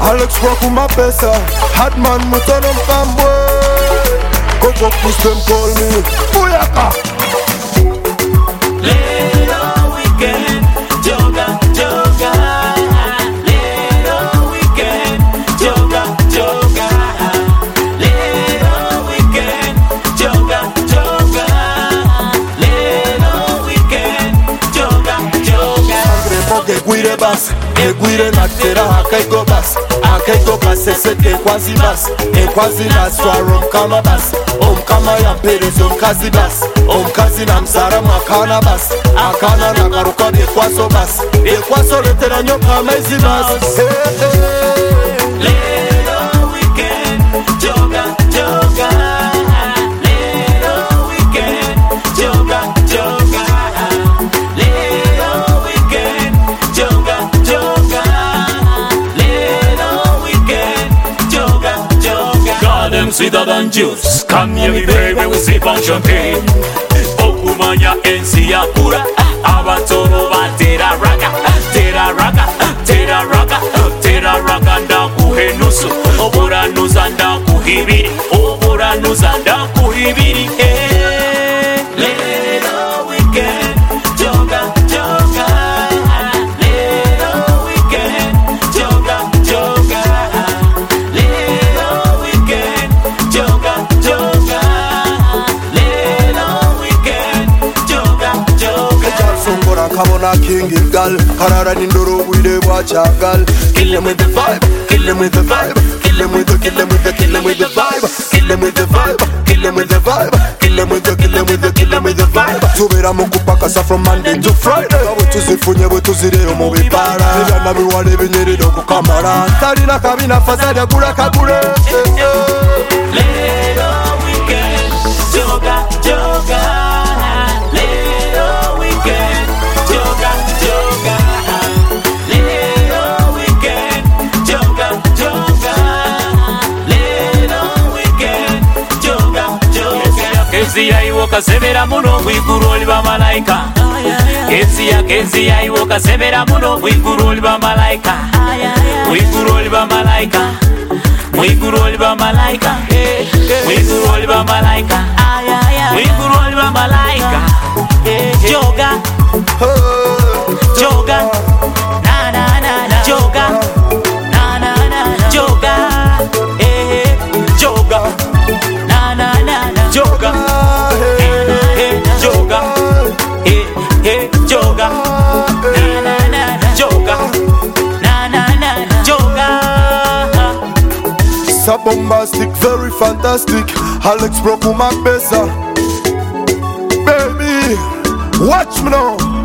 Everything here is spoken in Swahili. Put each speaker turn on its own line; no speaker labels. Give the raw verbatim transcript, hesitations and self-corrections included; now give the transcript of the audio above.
Alex rock with my pesa. Hot man, me turn them fanboy. Go go push them, call me Booyaka.
Little weekend, joga, joga. Little weekend, joga, joga. Little weekend, joga, joga. Little weekend, joga, joga.
Sangre porque guire bas, e guire na tera akai go bas, akai go bas ese ke quasi bas, e quasi na swarom kama bas, om kama ya perez om kazi bas, om kazi na msara makana bas, akana na karuka de kwaso bas, de kwaso le tera nyoka mezi bas. Hey, hey.
Little weekend, joga, joga. Little weekend, joga, joga. Little weekend, joga, joga. Little weekend, joga, joga.
Call them sweeter than juice. Come here, me baby, we sip on champagne. Okumanya ensi ya pura. Abatoro ba tera raka, tera raka, tera raka, tera raka nda kuhenusu. Obora nusa nda kuhibiri, obora nusa nda kuhibiri. Eh,
Little weekend, joga, joga. Little weekend, joga, joga. Little weekend, joga, joga. Little weekend, joga, joga.
Ejal songora kabona king gal, karara nindoro wide wacha gal. Kill him with the vibe, kill him with the vibe, kill him with the, kill him with the, kill him with the vibe, kill him with the vibe, kill him with the vibe, kill him with the, kill him with the, kill him with the vibe. Tubera mukupa kasa from Monday to Friday. Abo tuzifunye bwe tuzireo mu bibara. Ebana biwale binyerera okukamara. Talina kabina fasada kula kabule.
Little weekend, joga, joga. Little weekend, joga, joga. Little weekend, joga, joga. Little weekend, joga, joga.
Kezia iwoka sebera muno mwiguru oli bamalaika. Kezia kezia iwoka sebera muno mwiguru oli bamalaika. Mwiguru oli bamalaika. Mwiguru oli bamalaika. Mwiguru oli bamalaika. Mwiguru oli bamalaika. Joga, joga, na na na na. Joga, na na na na. Joga, eh, joga, na na na na. Joga, eh, joga, eh, eh, joga, na na na na. Joga, na na na na. Joga.
So bombastic, very fantastic. Alex broke my pesa. Baby, watch me now.